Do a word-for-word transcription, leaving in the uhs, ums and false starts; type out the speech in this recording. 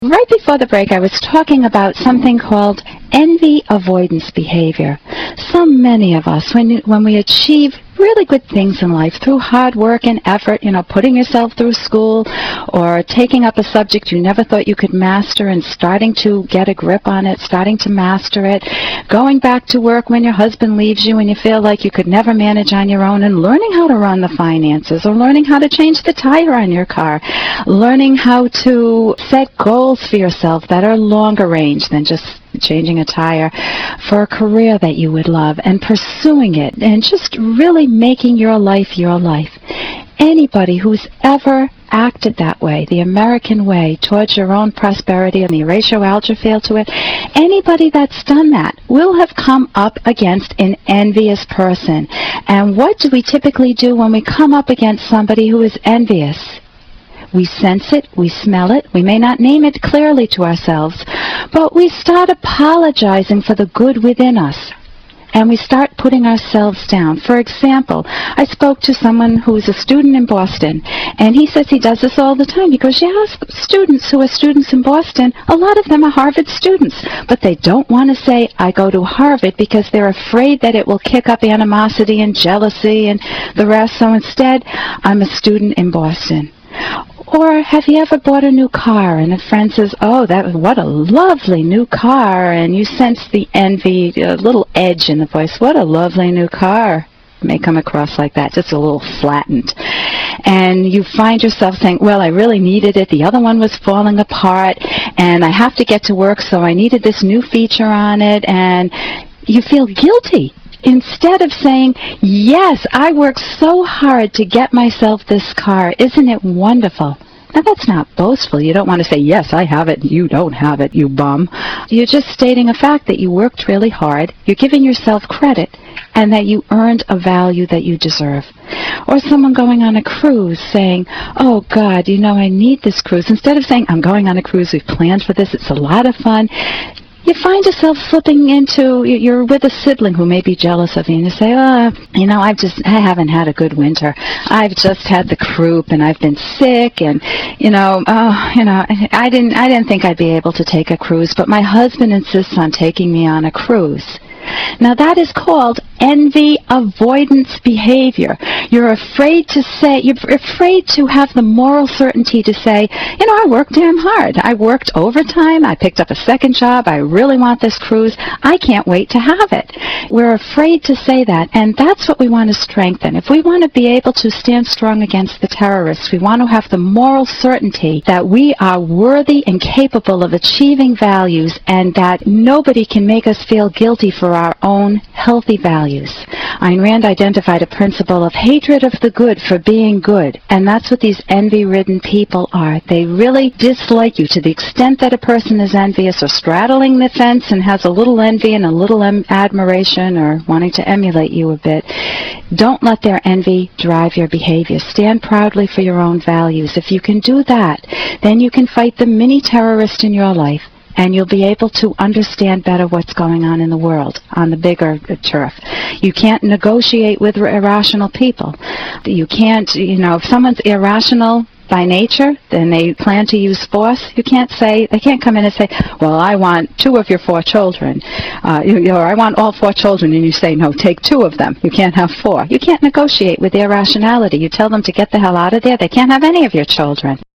Right before the break, I was talking about something called envy avoidance behavior. So many of us, when, when we achieve really good things in life through hard work and effort, you know, putting yourself through school or taking up a subject you never thought you could master and starting to get a grip on it, starting to master it, going back to work when your husband leaves you and you feel like you could never manage on your own, and learning how to run the finances, or learning how to change the tire on your car, learning how to set goals for yourself that are longer range than just changing a tire, for a career that you would love, and pursuing it, and just really making your life your life. Anybody who's ever acted that way, the American way, towards your own prosperity, and the Horatio Alger feel to it, anybody that's done that will have come up against an envious person. And what do we typically do when we come up against somebody who is envious? We sense it, we smell it, we may not name it clearly to ourselves, but we start apologizing for the good within us. And we start putting ourselves down. For example, I spoke to someone who is a student in Boston, and he says he does this all the time because you ask students who are students in Boston, a lot of them are Harvard students, but they don't want to say, I go to Harvard, because they're afraid that it will kick up animosity and jealousy and the rest. So instead, I'm a student in Boston. Or have you ever bought a new car and a friend says, oh, that what a lovely new car, and you sense the envy, a little edge in the voice, what a lovely new car. It may come across like that, just a little flattened. And you find yourself saying, well, I really needed it. The other one was falling apart, and I have to get to work, so I needed this new feature on it, and you feel guilty. Instead of saying, yes, I worked so hard to get myself this car. Isn't it wonderful? Now, that's not boastful. You don't want to say, yes, I have it, you don't have it, you bum. You're just stating a fact that you worked really hard, you're giving yourself credit, and that you earned a value that you deserve. Or someone going on a cruise saying, oh, God, you know, I need this cruise. Instead of saying, I'm going on a cruise, we've planned for this, it's a lot of fun, you find yourself slipping into, you're with a sibling who may be jealous of you, and you say, oh, you know, I've just, I haven't had a good winter. I've just had the croup, and I've been sick, and, you know, oh, you know, I didn't, I didn't think I'd be able to take a cruise, but my husband insists on taking me on a cruise. Now, that is called envy avoidance behavior. You're afraid to say, you're afraid to have the moral certainty to say, you know, I worked damn hard. I worked overtime. I picked up a second job. I really want this cruise. I can't wait to have it. We're afraid to say that, and that's what we want to strengthen. If we want to be able to stand strong against the terrorists, we want to have the moral certainty that we are worthy and capable of achieving values, and that nobody can make us feel guilty for our own healthy values. Ayn Rand identified a principle of hatred of the good for being good, and that's what these envy-ridden people are. They really dislike you to the extent that a person is envious or straddling the fence and has a little envy and a little em- admiration or wanting to emulate you a bit. Don't let their envy drive your behavior. Stand proudly for your own values. If you can do that, then you can fight the mini-terrorist in your life, and you'll be able to understand better what's going on in the world on the bigger turf. You can't negotiate with irrational people. You can't, you know, if someone's irrational by nature, then they plan to use force. You can't say, they can't come in and say, well, I want two of your four children, uh, you, or I want all four children, and you say, no, take two of them. You can't have four. You can't negotiate with their rationality. You tell them to get the hell out of there. They can't have any of your children.